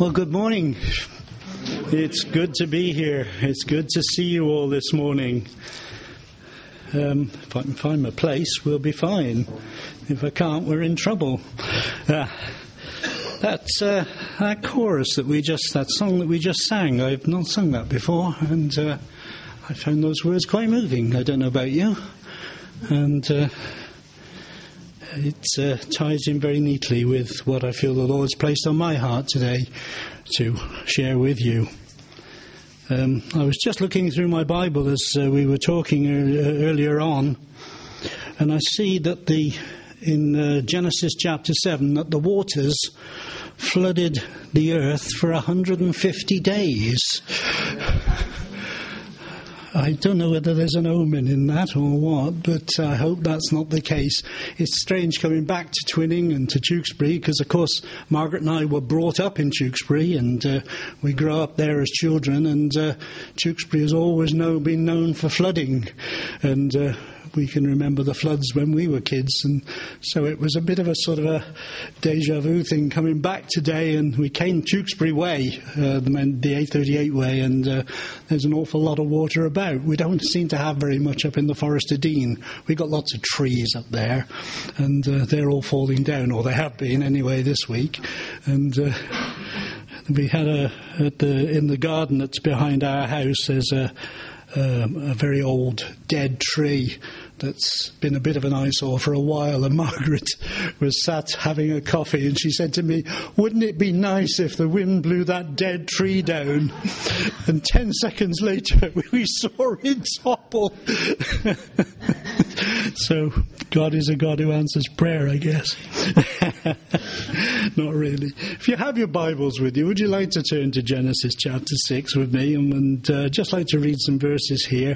Well, good morning. It's good to be here. It's good to see you all this morning. If I can find my place, we'll be fine. If I can't, we're in trouble. That chorus that song that we just sang, I've not sung that before, and I found those words quite moving. I don't know about you. And it ties in very neatly with what I feel the Lord's placed on my heart today to share with you. I was just looking through my Bible as we were talking earlier on, and I see that in Genesis chapter 7 that the waters flooded the earth for 150 days. I don't know whether there's an omen in that or what, but I hope that's not the case. It's strange coming back to Twinning and to Tewkesbury, because of course Margaret and I were brought up in Tewkesbury, and we grew up there as children, and Tewkesbury has always been known for flooding, and we can remember the floods when we were kids, and so it was a bit of a sort of a deja vu thing coming back today. And we came Tewkesbury way, the A38 way, and there's an awful lot of water about. We don't seem to have very much up in the Forest of Dean. We've got lots of trees up there, and they're all falling down, or they have been anyway this week. And we had in the garden that's behind our house, there's a very old dead tree that's been a bit of an eyesore for a while, and Margaret was sat having a coffee, and she said to me, "Wouldn't it be nice if the wind blew that dead tree down?" And 10 seconds later we saw it topple. So God is a God who answers prayer, I guess. Not really. If you have your Bibles with you, would you like to turn to Genesis chapter 6 with me, and just like to read some verses here.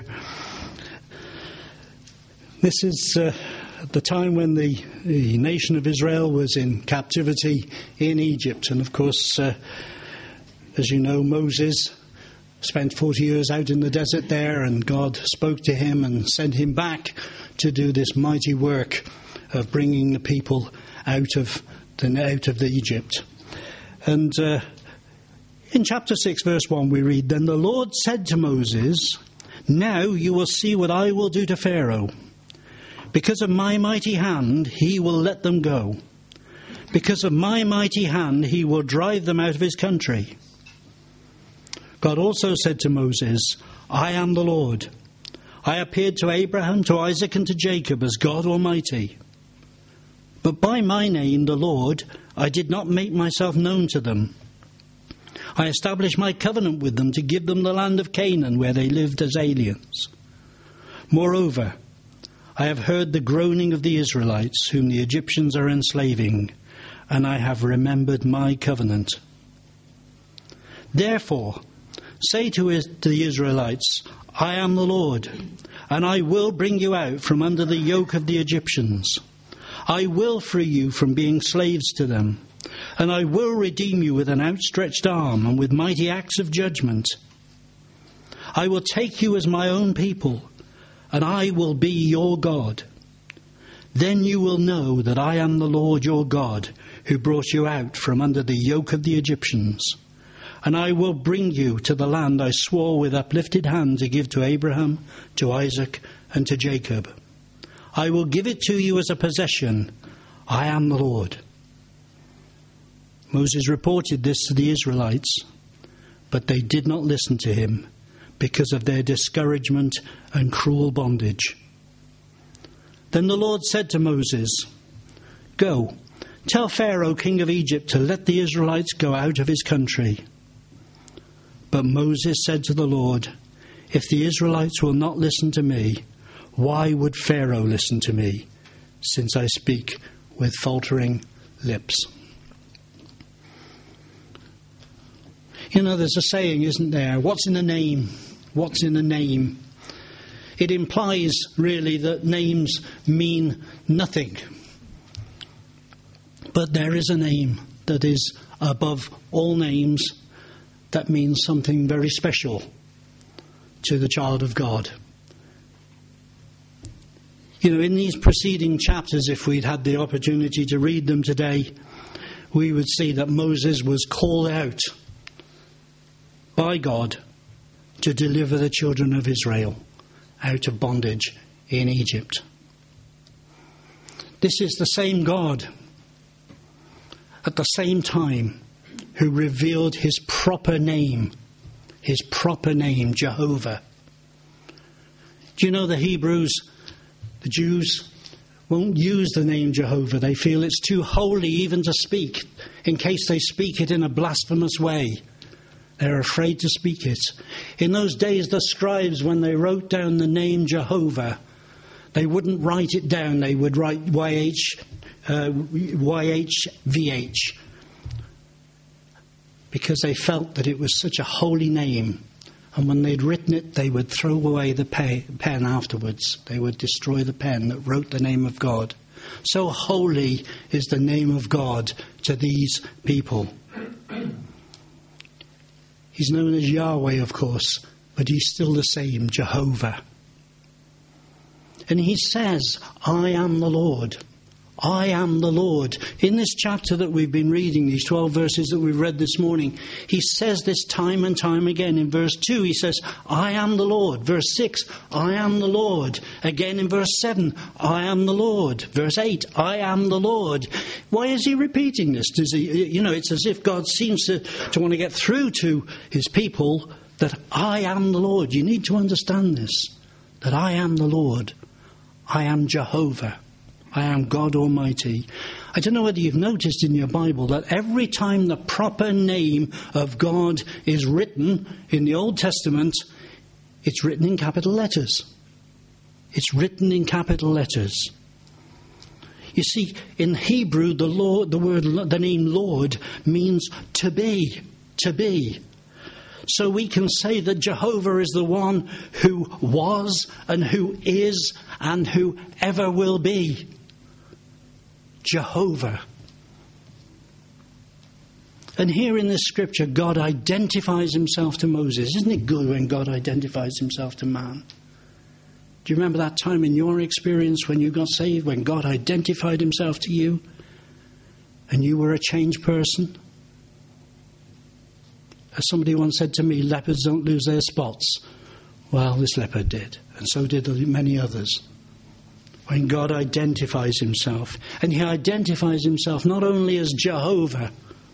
This is the time when the nation of Israel was in captivity in Egypt. And of course, as you know, Moses spent 40 years out in the desert there, and God spoke to him and sent him back to do this mighty work of bringing the people out of Egypt. And in chapter 6, verse 1, we read, "Then the Lord said to Moses, 'Now you will see what I will do to Pharaoh. Because of my mighty hand, he will let them go. Because of my mighty hand, he will drive them out of his country.' God also said to Moses, 'I am the Lord. I appeared to Abraham, to Isaac, and to Jacob as God Almighty. But by my name, the Lord, I did not make myself known to them. I established my covenant with them to give them the land of Canaan, where they lived as aliens. Moreover, I have heard the groaning of the Israelites, whom the Egyptians are enslaving, and I have remembered my covenant. Therefore, say to the Israelites, I am the Lord, and I will bring you out from under the yoke of the Egyptians. I will free you from being slaves to them, and I will redeem you with an outstretched arm and with mighty acts of judgment. I will take you as my own people, and I will be your God. Then you will know that I am the Lord your God, who brought you out from under the yoke of the Egyptians. And I will bring you to the land I swore with uplifted hand to give to Abraham, to Isaac, and to Jacob. I will give it to you as a possession. I am the Lord.' Moses reported this to the Israelites, but they did not listen to him because of their discouragement and cruel bondage. Then the Lord said to Moses, 'Go, tell Pharaoh, king of Egypt, to let the Israelites go out of his country.' But Moses said to the Lord, 'If the Israelites will not listen to me, why would Pharaoh listen to me, since I speak with faltering lips?'" You know, there's a saying, isn't there? What's in a name? What's in a name? It implies, really, that names mean nothing. But there is a name that is above all names that means something very special to the child of God. You know, in these preceding chapters, if we'd had the opportunity to read them today, we would see that Moses was called out by God to deliver the children of Israel out of bondage in Egypt. This is the same God at the same time who revealed his proper name, Jehovah. Do you know the Jews won't use the name Jehovah. They feel it's too holy even to speak, in case they speak it in a blasphemous way. They're afraid to speak it. In those days, the scribes, when they wrote down the name Jehovah, they wouldn't write it down. They would write YHVH, because they felt that it was such a holy name. And when they'd written it, they would throw away the pen afterwards. They would destroy the pen that wrote the name of God. So holy is the name of God to these people. He's known as Yahweh, of course, but he's still the same, Jehovah. And he says, I am the Lord. I am the Lord. In this chapter that we've been reading, these 12 verses that we've read this morning, he says this time and time again. In verse 2, he says, I am the Lord. Verse 6, I am the Lord. Again in verse 7, I am the Lord. Verse 8, I am the Lord. Why is he repeating this? Does he, it's as if God seems to want to get through to his people that I am the Lord. You need to understand this, that I am the Lord. I am Jehovah. I am God Almighty. I don't know whether you've noticed in your Bible that every time the proper name of God is written in the Old Testament, it's written in capital letters. It's written in capital letters. You see, in Hebrew, the name Lord means to be, to be. So we can say that Jehovah is the one who was and who is and who ever will be. Jehovah. And here in this scripture, God identifies himself to Moses. Isn't it good when God identifies himself to man? Do you remember that time in your experience when you got saved, when God identified himself to you and you were a changed person? As somebody once said to me, leopards don't lose their spots. Well, this leopard did, and so did many others. When God identifies himself, and he identifies himself not only as Jehovah,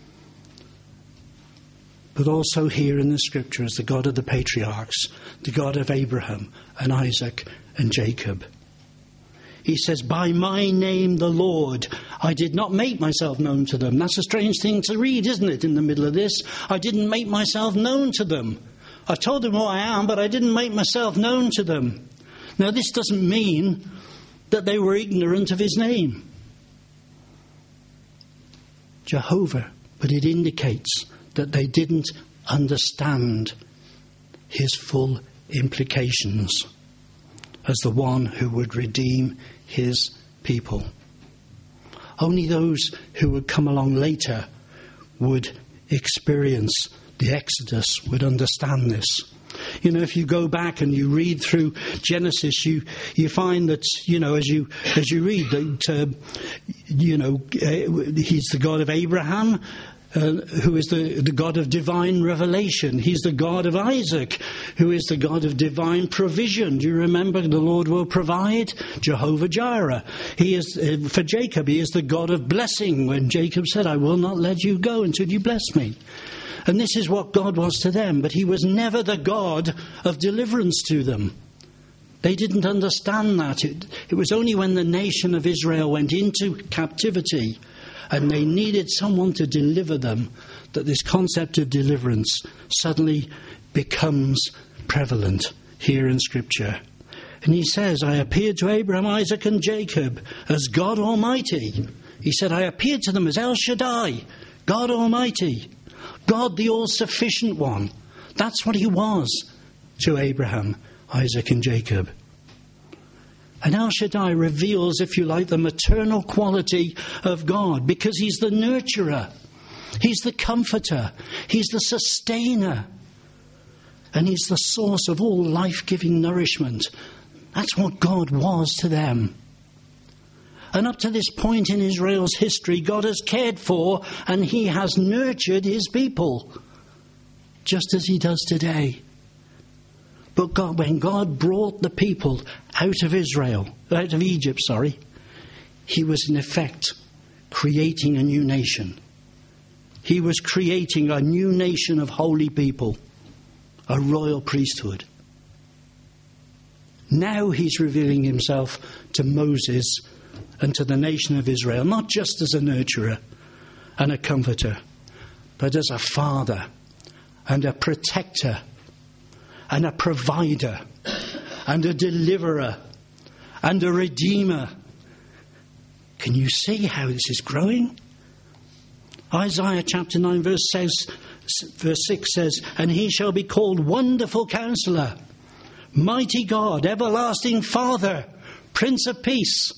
but also here in the scripture as the God of the patriarchs, the God of Abraham and Isaac and Jacob. He says, by my name, the Lord, I did not make myself known to them. That's a strange thing to read, isn't it, in the middle of this? I didn't make myself known to them. I told them who I am, but I didn't make myself known to them. Now, this doesn't mean that they were ignorant of his name, Jehovah, but it indicates that they didn't understand his full implications as the one who would redeem his people. Only those who would come along later would experience the Exodus, would understand this. If you go back and you read through Genesis, you find that, as you read that, he's the God of Abraham, who is the God of divine revelation. He's the God of Isaac, who is the God of divine provision. Do you remember the Lord will provide? Jehovah Jireh. He is, for Jacob, he is the God of blessing, when Jacob said, I will not let you go until you bless me. And this is what God was to them, but he was never the God of deliverance to them. They didn't understand that. It was only when the nation of Israel went into captivity and they needed someone to deliver them that this concept of deliverance suddenly becomes prevalent here in Scripture. And he says, I appeared to Abraham, Isaac and Jacob as God Almighty. He said, I appeared to them as El Shaddai, God Almighty. God, the all-sufficient one. That's what he was to Abraham, Isaac and Jacob. And El Shaddai reveals, if you like, the maternal quality of God, because he's the nurturer, he's the comforter, he's the sustainer, and he's the source of all life-giving nourishment. That's what God was to them. And up to this point in Israel's history, God has cared for and he has nurtured his people, just as he does today. But when God brought the people out of Egypt, he was in effect creating a new nation. He was creating a new nation of holy people, a royal priesthood. Now he's revealing himself to Moses and to the nation of Israel, not just as a nurturer and a comforter, but as a father and a protector and a provider and a deliverer and a redeemer. Can you see how this is growing? Isaiah chapter 9 verse 6 says, "And he shall be called Wonderful Counselor, Mighty God, Everlasting Father, Prince of Peace."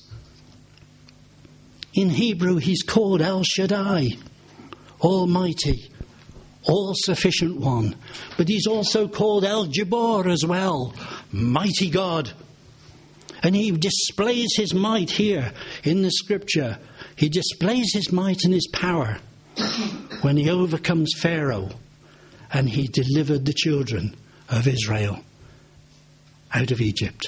In Hebrew, he's called El Shaddai, Almighty, All-Sufficient One. But he's also called El Jabbar as well, Mighty God. And he displays his might here in the scripture. He displays his might and his power when he overcomes Pharaoh and he delivered the children of Israel out of Egypt.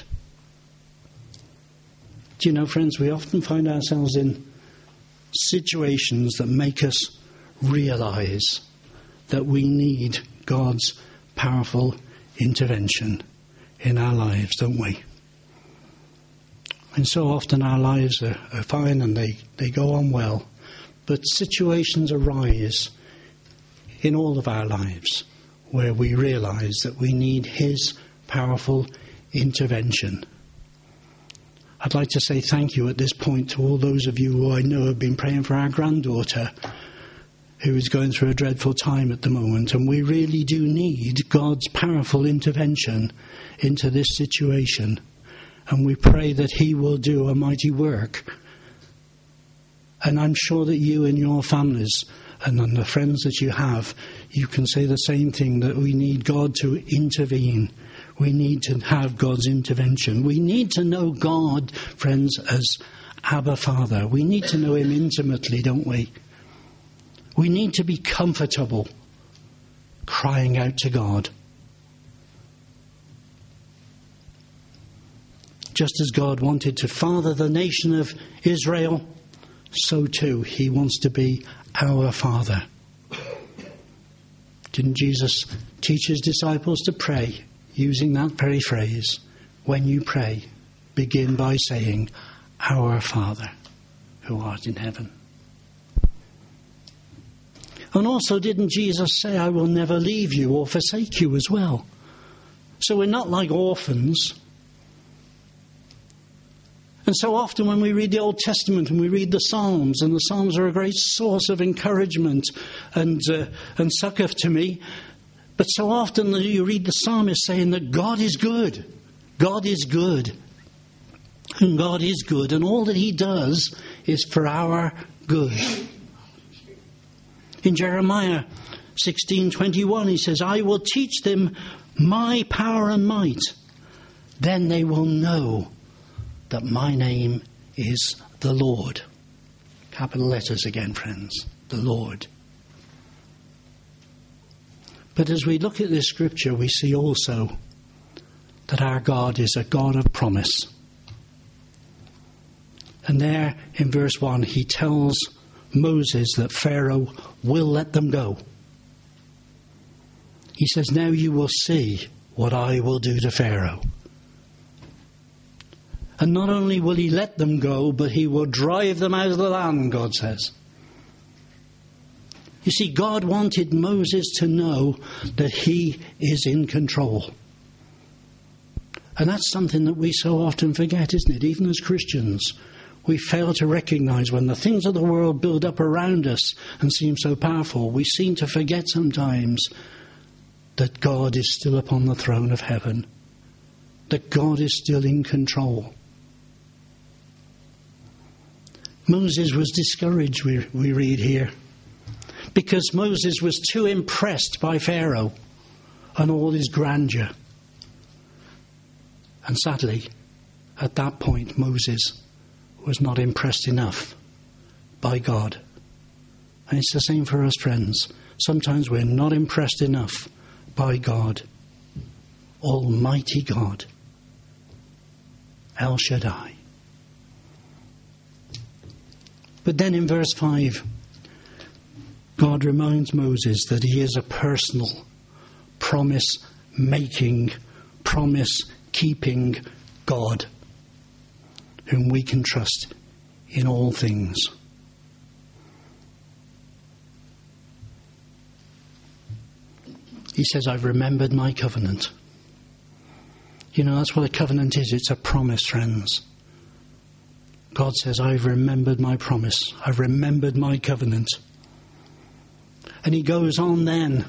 Do you know, friends, we often find ourselves in situations that make us realize that we need God's powerful intervention in our lives, don't we? And so often our lives are fine and they go on well. But situations arise in all of our lives where we realize that we need his powerful intervention. I'd like to say thank you at this point to all those of you who I know have been praying for our granddaughter, who is going through a dreadful time at the moment. And we really do need God's powerful intervention into this situation. And we pray that he will do a mighty work. And I'm sure that you and your families and the friends that you have, you can say the same thing, that we need God to intervene. We need to have God's intervention. We need to know God, friends, as Abba Father. We need to know him intimately, don't we? We need to be comfortable crying out to God. Just as God wanted to father the nation of Israel, so too he wants to be our Father. Didn't Jesus teach his disciples to pray using that very phrase? When you pray, begin by saying, "Our Father, who art in heaven." And also, didn't Jesus say, "I will never leave you or forsake you" as well? So we're not like orphans. And so often when we read the Old Testament and we read the Psalms, and the Psalms are a great source of encouragement and succor to me, but so often you read the psalmist saying that God is good. God is good. And God is good, and all that he does is for our good. In Jeremiah 16:21 he says, "I will teach them my power and might. Then they will know that my name is the Lord." Capital letters again, friends. The Lord. But as we look at this scripture, we see also that our God is a God of promise. And there in verse 1, he tells Moses that Pharaoh will let them go. He says, "Now you will see what I will do to Pharaoh." And not only will he let them go, but he will drive them out of the land, God says. You see, God wanted Moses to know that he is in control. And that's something that we so often forget, isn't it? Even as Christians, we fail to recognize when the things of the world build up around us and seem so powerful, we seem to forget sometimes that God is still upon the throne of heaven, that God is still in control. Moses was discouraged, we read here, because Moses was too impressed by Pharaoh and all his grandeur. And sadly, at that point, Moses was not impressed enough by God. And it's the same for us, friends. Sometimes we're not impressed enough by God, Almighty God, El Shaddai. But then in verse 5, God reminds Moses that he is a personal, promise-making, promise-keeping God whom we can trust in all things. He says, I've remembered my covenant. You know, that's what a covenant is. It's a promise, friends. God says, I've remembered my promise. I've remembered my covenant. And he goes on then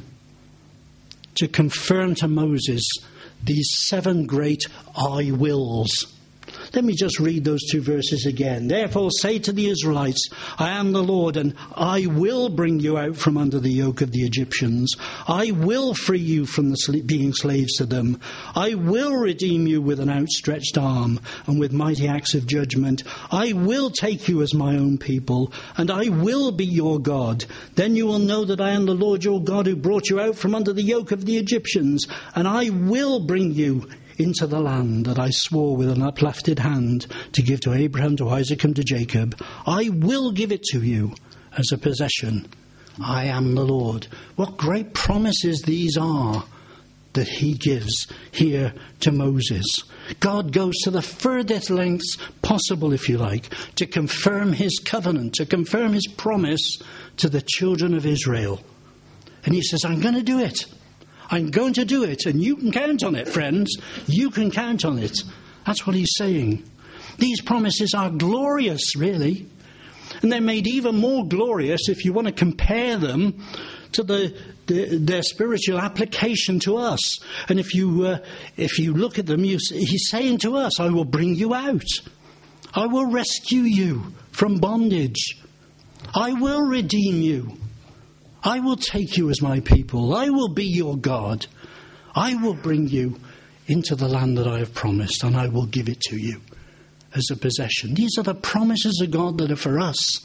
to confirm to Moses these 7 great I wills. Let me just read those 2 verses again. Therefore say to the Israelites, I am the Lord, and I will bring you out from under the yoke of the Egyptians. I will free you from being slaves to them. I will redeem you with an outstretched arm and with mighty acts of judgment. I will take you as my own people, and I will be your God. Then you will know that I am the Lord your God who brought you out from under the yoke of the Egyptians, and I will bring you into the land that I swore with an uplifted hand to give to Abraham, to Isaac, and to Jacob. I will give it to you as a possession. I am the Lord. What great promises these are that he gives here to Moses. God goes to the furthest lengths possible, if you like, to confirm his covenant, to confirm his promise to the children of Israel. And he says, I'm going to do it. I'm going to do it, and you can count on it, friends. You can count on it. That's what he's saying. These promises are glorious, really. And they're made even more glorious if you want to compare them to their spiritual application to us. And if you look at them, he's saying to us, I will bring you out. I will rescue you from bondage. I will redeem you. I will take you as my people. I will be your God. I will bring you into the land that I have promised, and I will give it to you as a possession. These are the promises of God that are for us.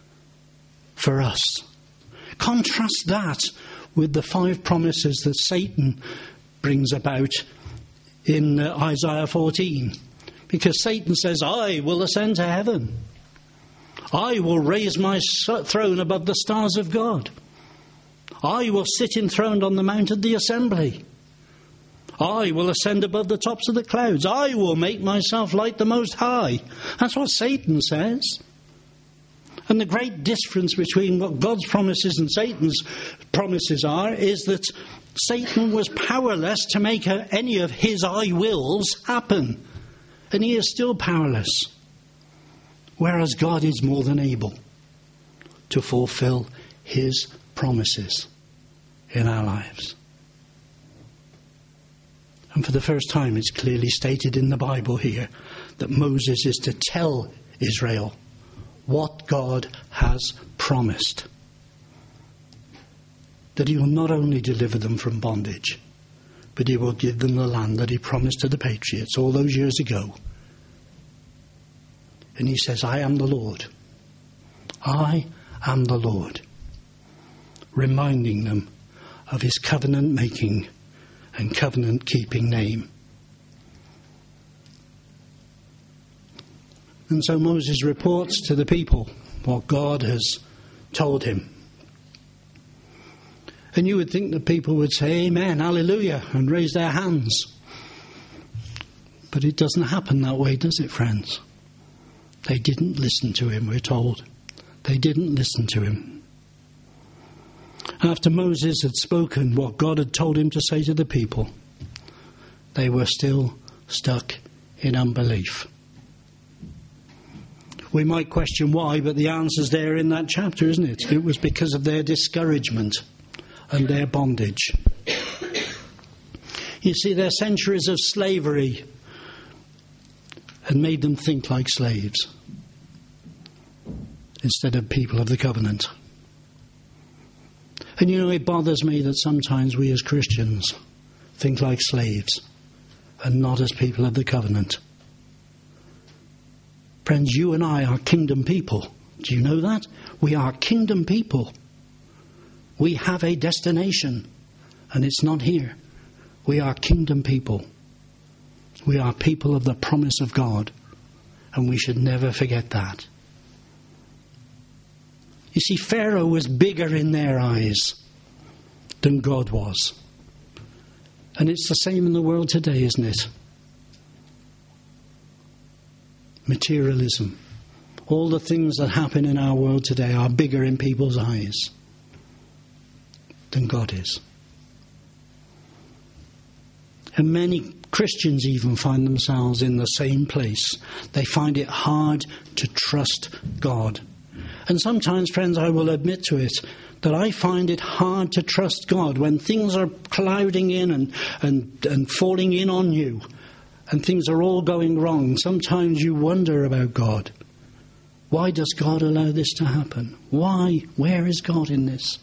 For us. Contrast that with the 5 promises that Satan brings about in Isaiah 14. Because Satan says, I will ascend to heaven. I will raise my throne above the stars of God. I will sit enthroned on the mount of the assembly. I will ascend above the tops of the clouds. I will make myself like the Most High. That's what Satan says. And the great difference between what God's promises and Satan's promises are is that Satan was powerless to make any of his I wills happen. And he is still powerless. Whereas God is more than able to fulfill his promises in our lives. And for the first time, it's clearly stated in the Bible here that Moses is to tell Israel what God has promised. That he will not only deliver them from bondage, but he will give them the land that he promised to the patriots all those years ago. And he says, I am the Lord. I am the Lord. Reminding them of his covenant-making and covenant-keeping name. And so Moses reports to the people what God has told him. And you would think that people would say, Amen, hallelujah, and raise their hands. But it doesn't happen that way, does it, friends? They didn't listen to him, we're told. They didn't listen to him. After Moses had spoken what God had told him to say to the people, they were still stuck in unbelief. We might question why, but the answer's there in that chapter, isn't it? It was because of their discouragement and their bondage. You see, their centuries of slavery had made them think like slaves instead of people of the covenant. And you know, it bothers me that sometimes we as Christians think like slaves and not as people of the covenant. Friends, you and I are kingdom people. Do you know that? We are kingdom people. We have a destination, and it's not here. We are kingdom people. We are people of the promise of God, and we should never forget that. You see, Pharaoh was bigger in their eyes than God was. And it's the same in the world today, isn't it? Materialism. All the things that happen in our world today are bigger in people's eyes than God is. And many Christians even find themselves in the same place. They find it hard to trust God. And sometimes, friends, I will admit to it, that I find it hard to trust God when things are clouding in and falling in on you, and things are all going wrong. Sometimes you wonder about God. Why does God allow this to happen? Why? Where is God in this?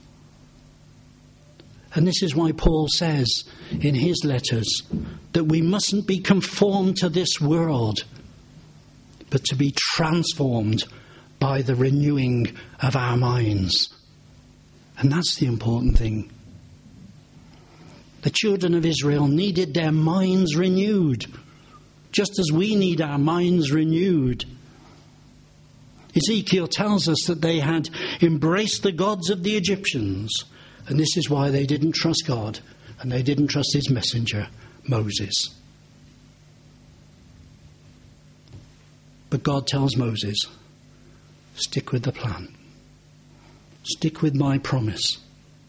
And this is why Paul says in his letters that we mustn't be conformed to this world, but to be transformed by the renewing of our minds. And that's the important thing. The children of Israel needed their minds renewed, just as we need our minds renewed. Ezekiel tells us that they had embraced the gods of the Egyptians, and this is why they didn't trust God, and they didn't trust his messenger, Moses. But God tells Moses, stick with the plan. Stick with my promise.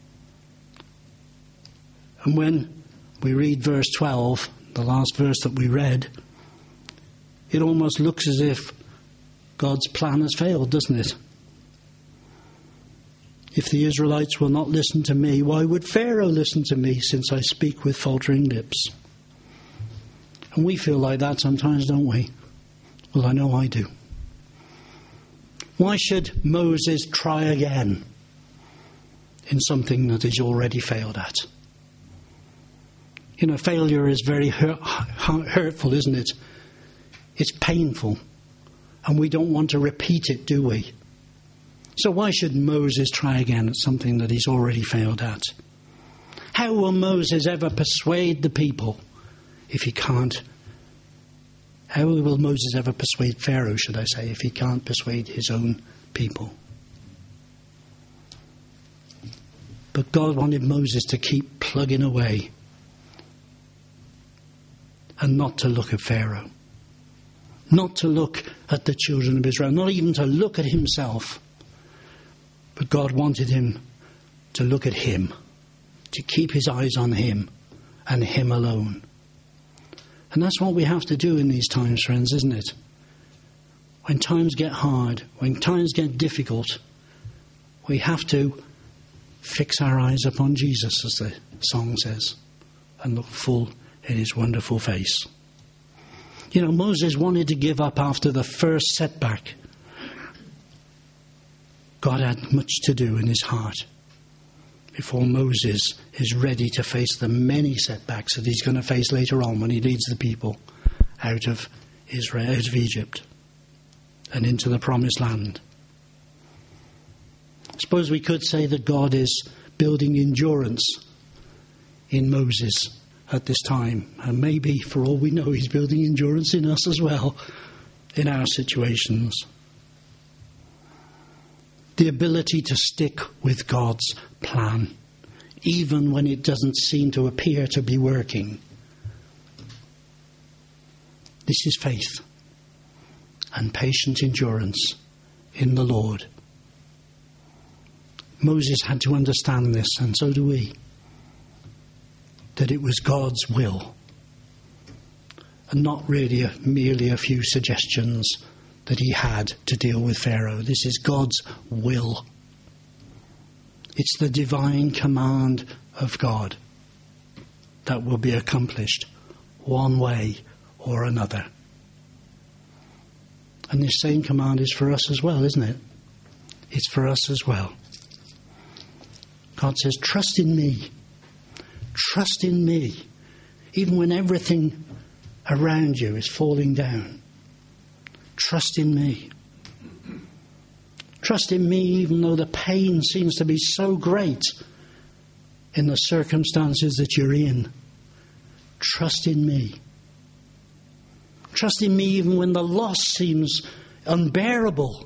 And when we read verse 12, the last verse that we read, it almost looks as if God's plan has failed, doesn't it? If the Israelites will not listen to me, why would Pharaoh listen to me, since I speak with faltering lips? And we feel like that sometimes, don't we? Well, I know I do. Why should Moses try again in something that he's already failed at? You know, failure is very hurtful, isn't it? It's painful. And we don't want to repeat it, do we? So why should Moses try again at something that he's already failed at? How will Moses ever persuade the people if he can't? How will Moses ever persuade Pharaoh, should I say, if he can't persuade his own people? But God wanted Moses to keep plugging away and not to look at Pharaoh, not to look at the children of Israel, not even to look at himself. But God wanted him to look at him, to keep his eyes on him and him alone. And that's what we have to do in these times, friends, isn't it? When times get hard, when times get difficult, we have to fix our eyes upon Jesus, as the song says, and look full in his wonderful face. You know, Moses wanted to give up after the first setback. God had much to do in his heart before Moses is ready to face the many setbacks that he's going to face later on when he leads the people out of Israel, out of Egypt, and into the promised land. I suppose we could say that God is building endurance in Moses at this time, and maybe, for all we know, he's building endurance in us as well, in our situations. The ability to stick with God's plan, even when it doesn't seem to appear to be working. This is faith and patient endurance in the Lord. Moses had to understand this, and so do we, that it was God's will, and not really merely a few suggestions that he had to deal with Pharaoh. This is God's will. It's the divine command of God that will be accomplished one way or another. And this same command is for us as well, isn't it? It's for us as well. God says, trust in me. Trust in me. Even when everything around you is falling down. trust in me. Trust in me even though the pain seems to be so great in the circumstances that you're in. Trust in me. Trust in me even when the loss seems unbearable.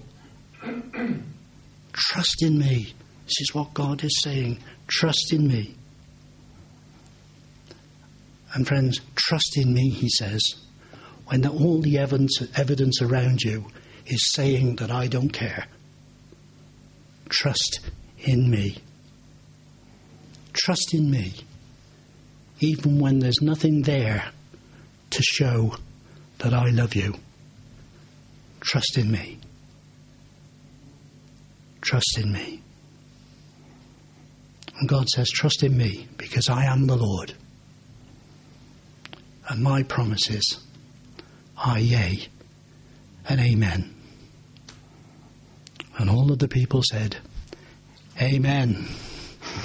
Trust in me. This is what God is saying. Trust in me. And friends, trust in me, he says, when all the evidence around you is saying that I don't care. Trust in me. Trust in me, even when there's nothing there to show that I love you. Trust in me. Trust in me. And God says, trust in me, because I am the Lord. And my promises are yea and amen. And all of the people said, amen.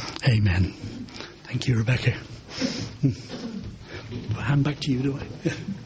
Amen. Thank you, Rebecca. I'll hand back to you, do I?